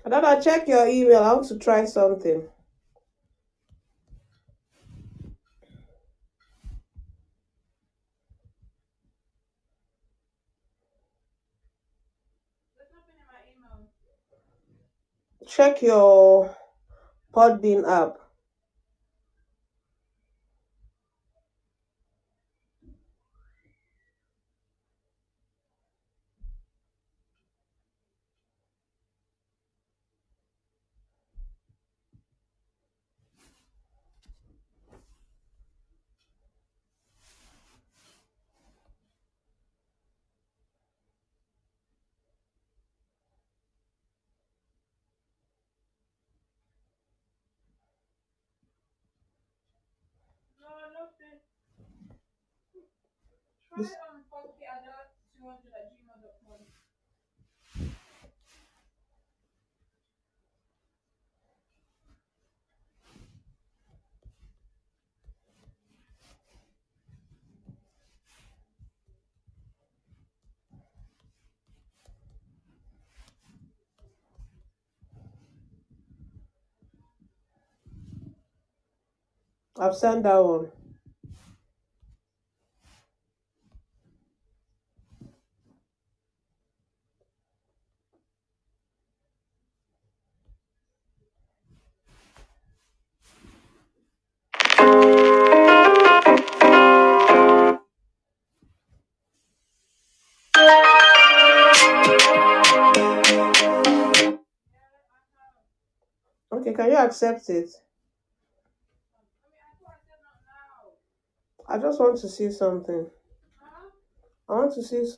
Dada, check your email. I want to try something. Check your Podbean app. I've sent that one. Okay, can you accept it? I just want to see something. I want to see.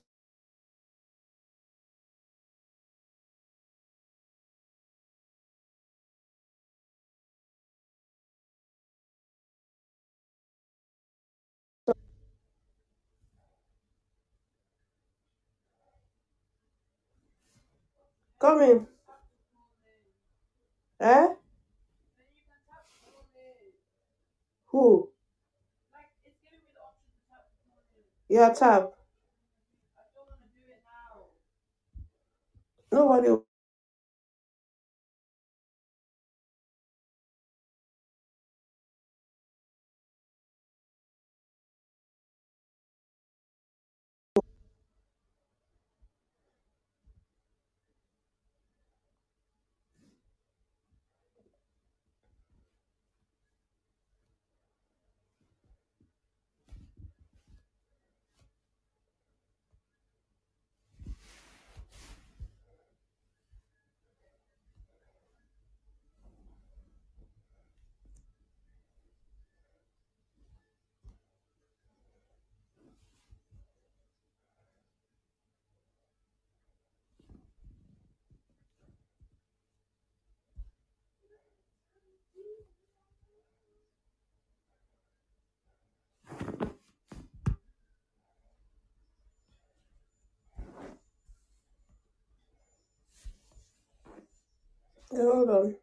Come in. Eh? Who? Yeah, tap. Nobody. Hold on.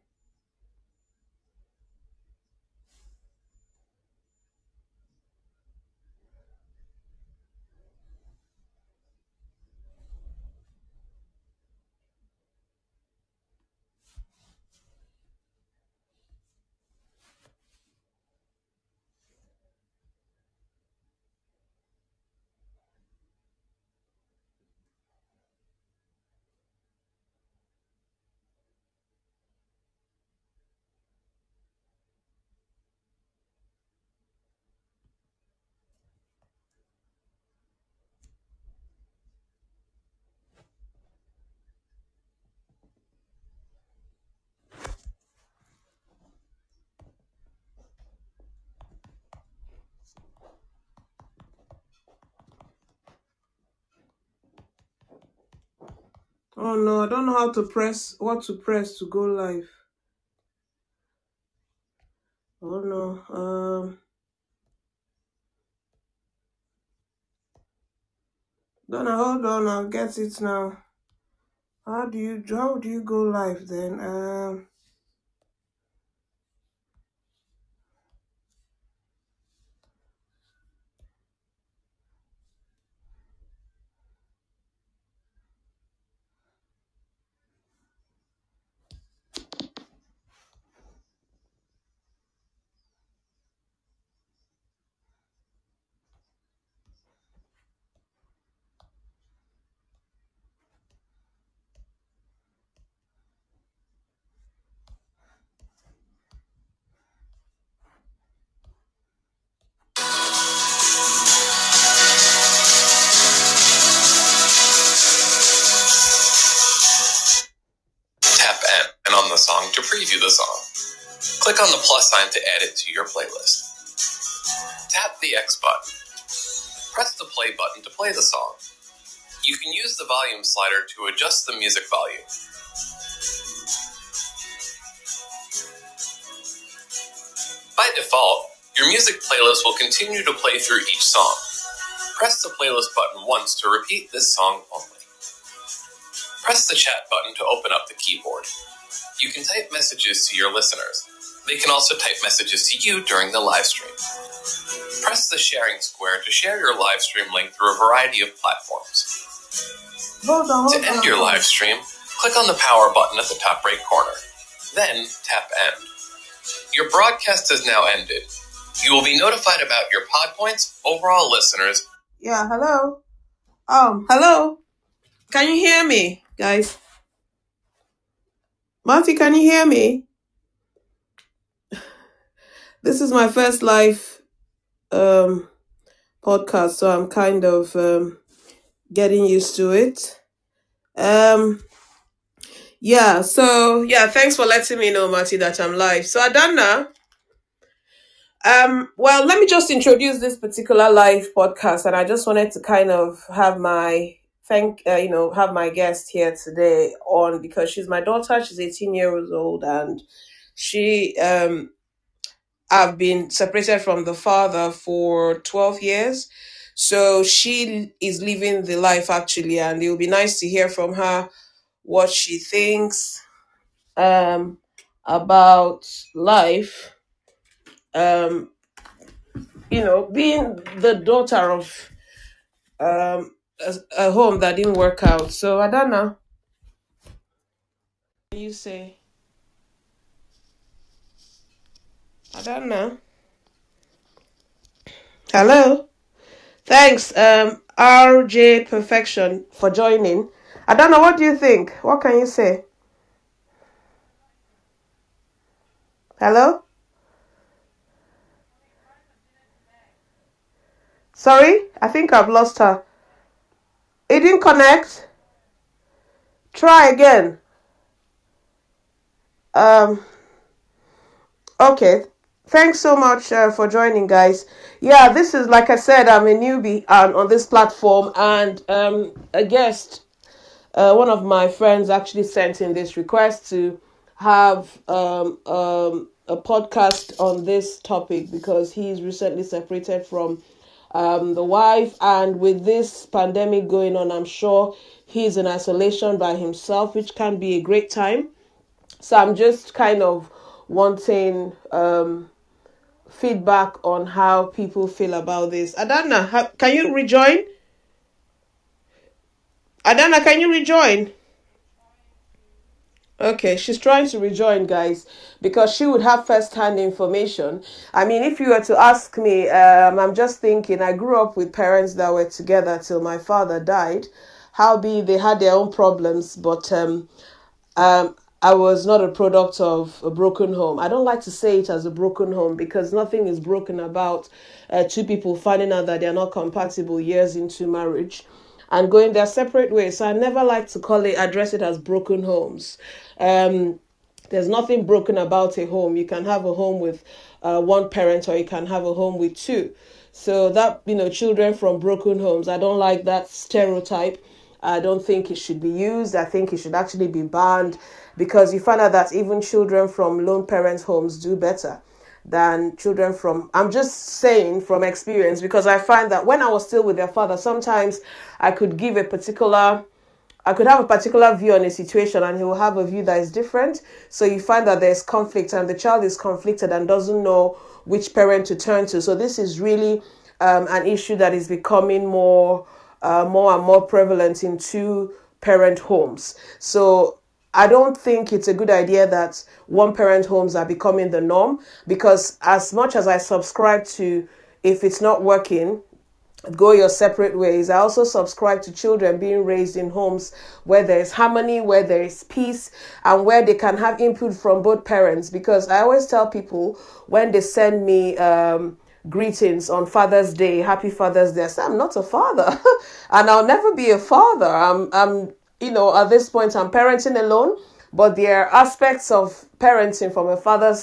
Oh no, I don't know how to press, what to press to go live. Oh no. Donna, hold on, I'll get it now. How do you go live then? Click on the plus sign to add it to your playlist. Tap the X button. Press the play button to play the song. You can use the volume slider to adjust the music volume. By default, your music playlist will continue to play through each song. Press the playlist button once to repeat this song only. Press the chat button to open up the keyboard. You can type messages to your listeners. They can also type messages to you during the live stream. Press the sharing square to share your live stream link through a variety of platforms. To end your live stream, click on the power button at the top right corner. Then tap end. Your broadcast has now ended. You will be notified about your PodPoints, overall listeners. Yeah, hello. Hello. Can you hear me, guys? Marty, can you hear me? This is my first live podcast, so I'm kind of getting used to it. Thanks for letting me know, Marty, that I'm live. So Adana, well, let me just introduce this particular live podcast, and I just wanted to kind of have my have my guest here today on, because she's my daughter. She's 18 years old, and she I've been separated from the father for 12 years. So she is living the life actually, and it would be nice to hear from her what she thinks about life. Being the daughter of a home that didn't work out. So I don't know. What do you say? I don't know. Hello. Thanks, RJ Perfection, for joining. I don't know. What do you think? What can you say? Hello? Sorry? I think I've lost her. It didn't connect. Try again. Okay. Thanks so much for joining, guys. Yeah, this is, like I said, I'm a newbie on this platform, and a guest, one of my friends actually sent in this request to have a podcast on this topic, because he's recently separated from the wife, and with this pandemic going on, I'm sure he's in isolation by himself, which can be a great time. So I'm just kind of wanting feedback on how people feel about this. Adana, can you rejoin? Adana, can you rejoin? Okay, she's trying to rejoin, guys, because she would have first-hand information. I mean, if you were to ask me, I'm just thinking, I grew up with parents that were together till my father died. Howbeit, they had their own problems, but I was not a product of a broken home. I don't like to say it as a broken home, because nothing is broken about two people finding out that they're not compatible years into marriage and going their separate ways. So I never like to address it as broken homes. There's nothing broken about a home. You can have a home with one parent, or you can have a home with two. So that, children from broken homes, I don't like that stereotype. I don't think it should be used. I think it should actually be banned, because you find out that even children from lone parents' homes do better than children from, I'm just saying from experience, because I find that when I was still with their father, sometimes I could have a particular view on a situation, and he will have a view that is different. So you find that there's conflict, and the child is conflicted and doesn't know which parent to turn to. So this is really an issue that is becoming more and more prevalent in two-parent homes. So I don't think it's a good idea that one-parent homes are becoming the norm, because as much as I subscribe to, if it's not working, go your separate ways, I also subscribe to children being raised in homes where there is harmony, where there is peace, and where they can have input from both parents. Because I always tell people, when they send me greetings on Father's Day, Happy Father's Day, I say, I'm not a father and I'll never be a father. I'm at this point, I'm parenting alone, but there are aspects of parenting from a father's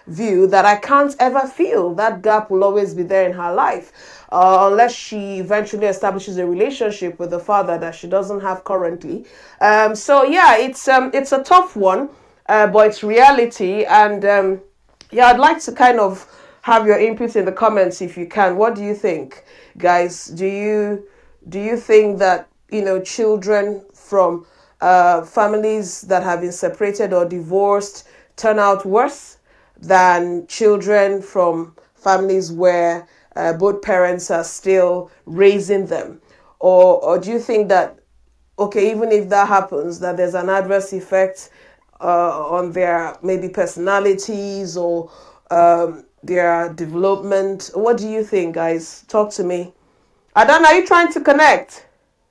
view that I can't ever feel. That gap will always be there in her life, unless she eventually establishes a relationship with the father that she doesn't have currently. So yeah, it's a tough one, but it's reality. And yeah, I'd like to kind of have your input in the comments if you can. What do you think, guys? Do you think that, children from families that have been separated or divorced turn out worse than children from families where both parents are still raising them? Or do you think that, okay, even if that happens, that there's an adverse effect on their maybe personalities or their development? What do you think, guys? Talk to me. Adan, are you trying to connect?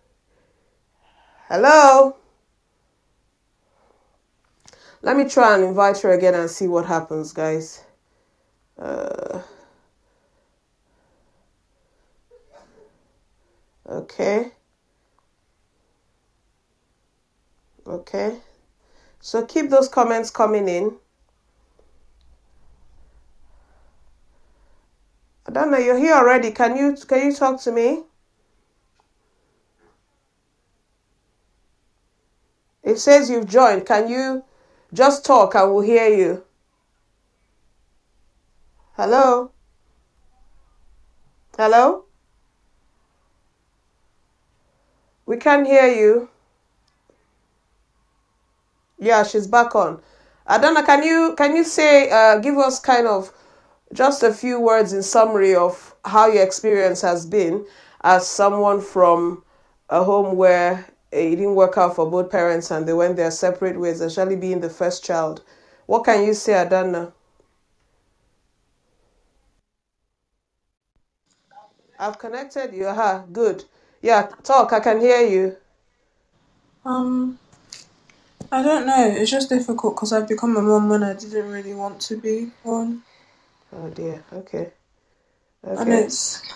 Hello? Let me try and invite her again and see what happens, guys. Okay. Okay. So keep those comments coming in. Adana, you're here already. Can you talk to me? It says you've joined. Can you just talk and we'll hear you? Hello? Hello? We can't hear you. Yeah, she's back on. Adana, can you say, give us kind of just a few words in summary of how your experience has been as someone from a home where it didn't work out for both parents and they went their separate ways, especially being the first child. What can you say, Adana? I've connected you. Aha, good. Yeah, talk. I can hear you. Um, I don't know. It's just difficult because I've become a mom when I didn't really want to be one, Oh dear. Okay. and Okay.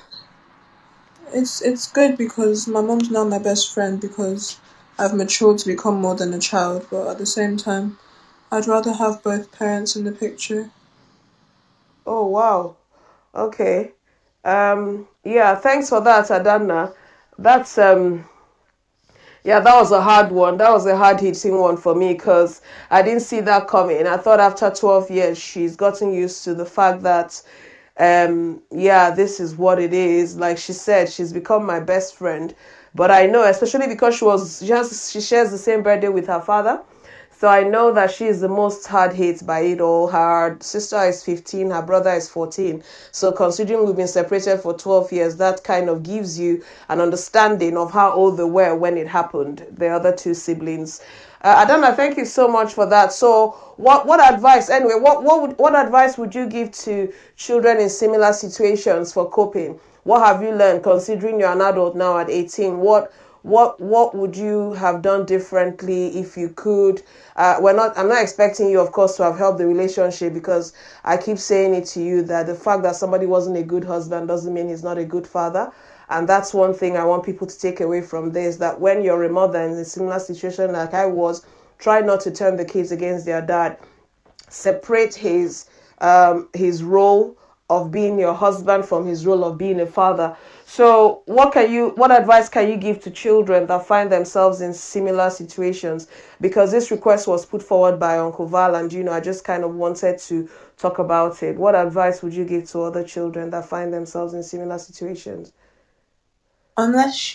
it's good because my mom's now my best friend because I've matured to become more than a child. But at the same time, I'd rather have both parents in the picture. Oh wow. Okay. Yeah, thanks for that, Adana. That's yeah, that was a hard one. That was a hard hitting one for me because I didn't see that coming. I thought after 12 years, she's gotten used to the fact that, yeah, this is what it is. Like she said, she's become my best friend. But I know, especially because she shares the same birthday with her father. So I know that she is the most hard hit by it all. Her sister is 15, her brother is 14. So considering we've been separated for 12 years, that kind of gives you an understanding of how old they were when it happened, the other two siblings. Adana, thank you so much for that. So what advice, anyway, what advice would you give to children in similar situations for coping? What have you learned considering you're an adult now at 18? What would you have done differently if you could? I'm not expecting you, of course, to have helped the relationship, because I keep saying it to you that the fact that somebody wasn't a good husband doesn't mean he's not a good father. And that's one thing I want people to take away from this, that when you're a mother in a similar situation like I was, try not to turn the kids against their dad. Separate his role of being your husband from his role of being a father. So what advice can you give to children that find themselves in similar situations? Because this request was put forward by Uncle Val, and I just kind of wanted to talk about it. What advice would you give to other children that find themselves in similar situations? Unless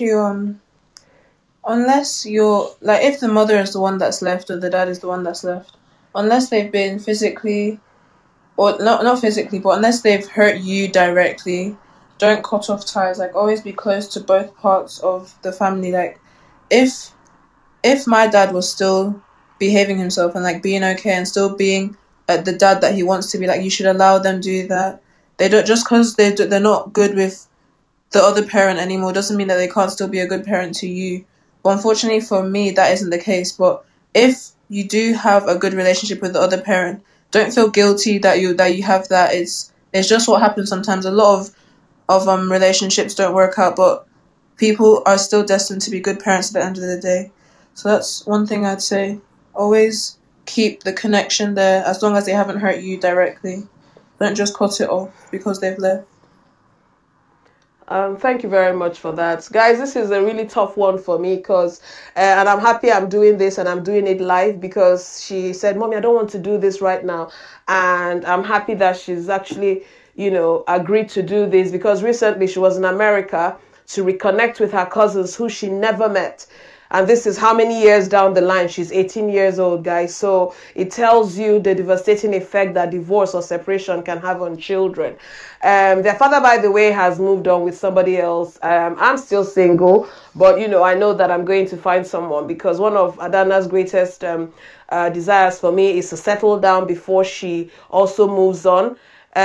you're like, if the mother is the one that's left or the dad is the one that's left, unless they've been physically, or not physically, but unless they've hurt you directly, don't cut off ties. Like, always be close to both parts of the family. Like, if my dad was still behaving himself and like being okay and still being the dad that he wants to be, like, you should allow them do that. They don't, just because they're not good with the other parent anymore doesn't mean that they can't still be a good parent to you. But unfortunately for me, that isn't the case. But if you do have a good relationship with the other parent, don't feel guilty that you have that. It's just what happens sometimes. A lot of relationships don't work out, but people are still destined to be good parents at the end of the day. So that's one thing I'd say. Always keep the connection there as long as they haven't hurt you directly. Don't just cut it off because they've left. Thank you very much for that. Guys, this is a really tough one for me because, and I'm happy I'm doing this and I'm doing it live because she said, Mommy, I don't want to do this right now. And I'm happy that she's actually, agreed to do this because recently she was in America to reconnect with her cousins who she never met. And this is how many years down the line? She's 18 years old, guys. So it tells you the devastating effect that divorce or separation can have on children. Their father, by the way, has moved on with somebody else. I'm still single, but I know that I'm going to find someone because one of Adana's greatest desires for me is to settle down before she also moves on.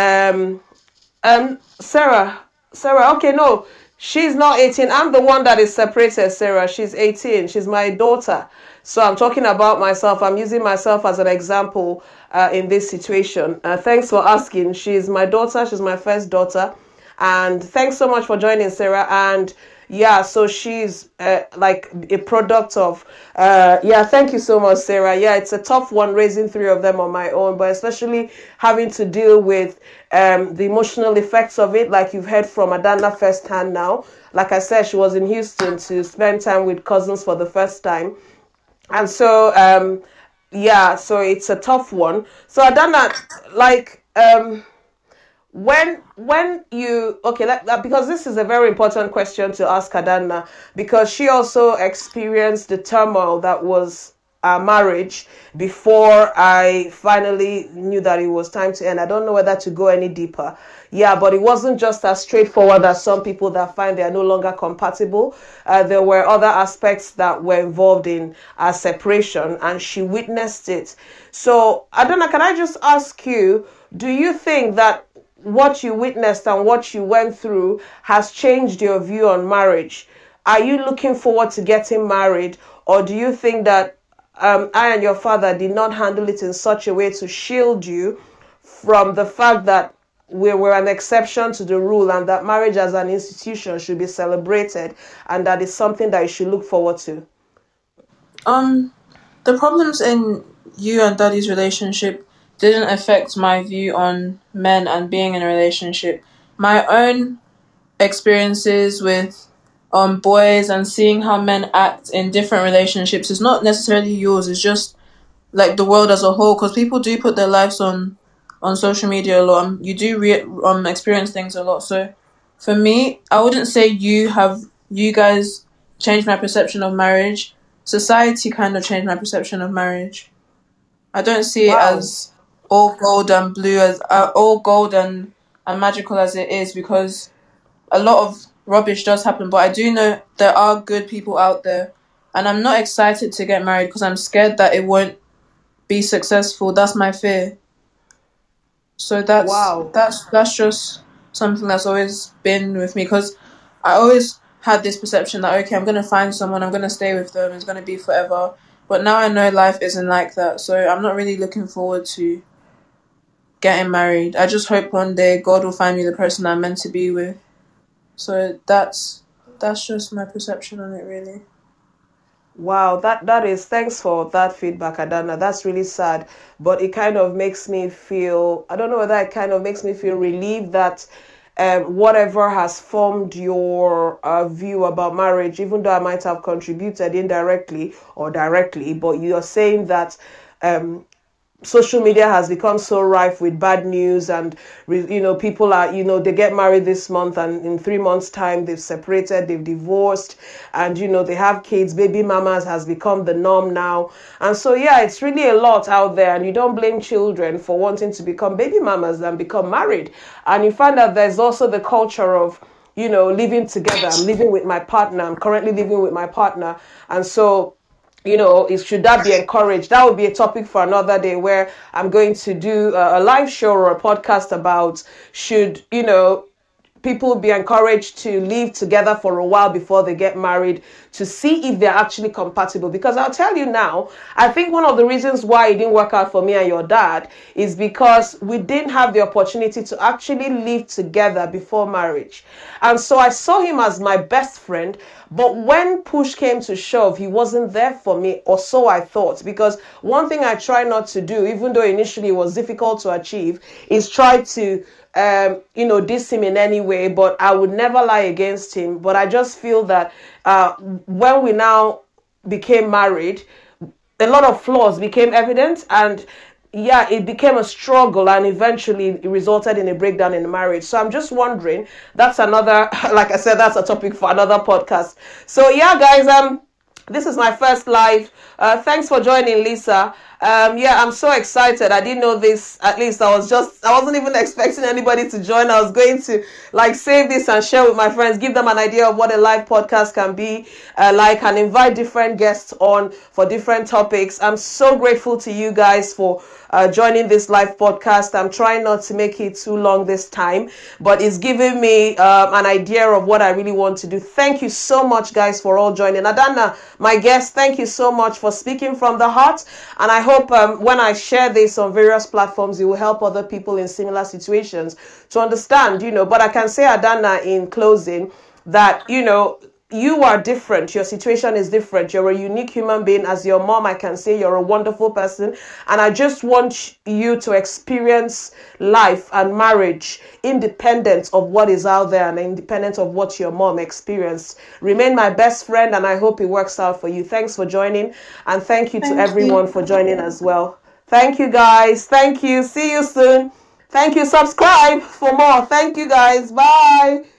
Sarah, okay, no, she's not 18. I'm the one that is separated, Sarah. She's 18. She's my daughter. So I'm talking about myself. I'm using myself as an example in this situation. Thanks for asking. She's my daughter. She's my first daughter. And thanks so much for joining, Sarah. And yeah, so she's like a product of, yeah, thank you so much, Sarah. Yeah, it's a tough one raising three of them on my own, but especially having to deal with the emotional effects of it, like you've heard from Adana firsthand now. Like I said, she was in Houston to spend time with cousins for the first time. And so, yeah, so it's a tough one. So Adana, like, when you okay because this is a very important question to ask Adana because she also experienced the turmoil that was our marriage before I finally knew that it was time to end. I don't know whether to go any deeper. Yeah, but it wasn't just as straightforward as some people that find they are no longer compatible. There were other aspects that were involved in our separation, and she witnessed it. So Adana, can I just ask you, do you think that what you witnessed and what you went through has changed your view on marriage? Are you looking forward to getting married, or do you think that I and your father did not handle it in such a way to shield you from the fact that we were an exception to the rule and that marriage as an institution should be celebrated and that is something that you should look forward to? The problems in you and Daddy's relationship didn't affect my view on men and being in a relationship. My own experiences with boys and seeing how men act in different relationships is not necessarily yours. It's just like the world as a whole, because people do put their lives on social media a lot. You do experience things a lot. So for me, I wouldn't say you guys changed my perception of marriage. Society kind of changed my perception of marriage. I don't see it Wow. as all gold and blue as all gold and magical as it is, because a lot of rubbish does happen. But I do know there are good people out there, and I'm not excited to get married because I'm scared that it won't be successful. That's my fear. So Wow. that's just something that's always been with me, because I always had this perception that, okay, I'm gonna find someone, I'm gonna stay with them, it's gonna be forever. But now I know life isn't like that, so I'm not really looking forward to getting married. I just hope one day God will find me the person I'm meant to be with. So that's just my perception on it, really. Wow, that is, thanks for that feedback, Adana. That's really sad, but it kind of makes me feel, I don't know whether it kind of makes me feel relieved that whatever has formed your view about marriage, even though I might have contributed indirectly or directly, but you're saying that social media has become so rife with bad news, and people are, they get married this month and in 3 months time they've separated, they've divorced, and they have kids. Baby mamas has become the norm now. And so yeah, it's really a lot out there, and you don't blame children for wanting to become baby mamas and become married. And you find that there's also the culture of living together. I'm living with my partner, I'm currently living with my partner. And so should that be encouraged? That would be a topic for another day, where I'm going to do a live show or a podcast about, should people be encouraged to live together for a while before they get married to see if they're actually compatible. Because I'll tell you now, I think one of the reasons why it didn't work out for me and your dad is because we didn't have the opportunity to actually live together before marriage. And so I saw him as my best friend, but when push came to shove, he wasn't there for me, or so I thought. Because one thing I try not to do, even though initially it was difficult to achieve, is try to diss him in any way, but I would never lie against him. But I just feel that when we now became married, a lot of flaws became evident, and yeah, it became a struggle, and eventually it resulted in a breakdown in the marriage. So I'm just wondering, that's another, like I said, that's a topic for another podcast. So yeah, guys, this is my first live. Thanks for joining, Lisa. Yeah, I'm so excited. I didn't know this. At least I wasn't even expecting anybody to join. I was going to save this and share with my friends, give them an idea of what a live podcast can be like, and invite different guests on for different topics. I'm so grateful to you guys for joining this live podcast. I'm trying not to make it too long this time, but it's giving me an idea of what I really want to do. Thank you so much, guys, for all joining. Adana, my guest, thank you so much for speaking from the heart, and I hope when I share this on various platforms, it will help other people in similar situations to understand, but I can say, Adana, in closing, that, you are different. Your situation is different. You're a unique human being. As your mom, I can say you're a wonderful person. And I just want you to experience life and marriage independent of what is out there and independent of what your mom experienced. Remain my best friend, and I hope it works out for you. Thanks for joining. And thank you to everyone for joining as well. Thank you, guys. Thank you. See you soon. Thank you. Subscribe for more. Thank you, guys. Bye.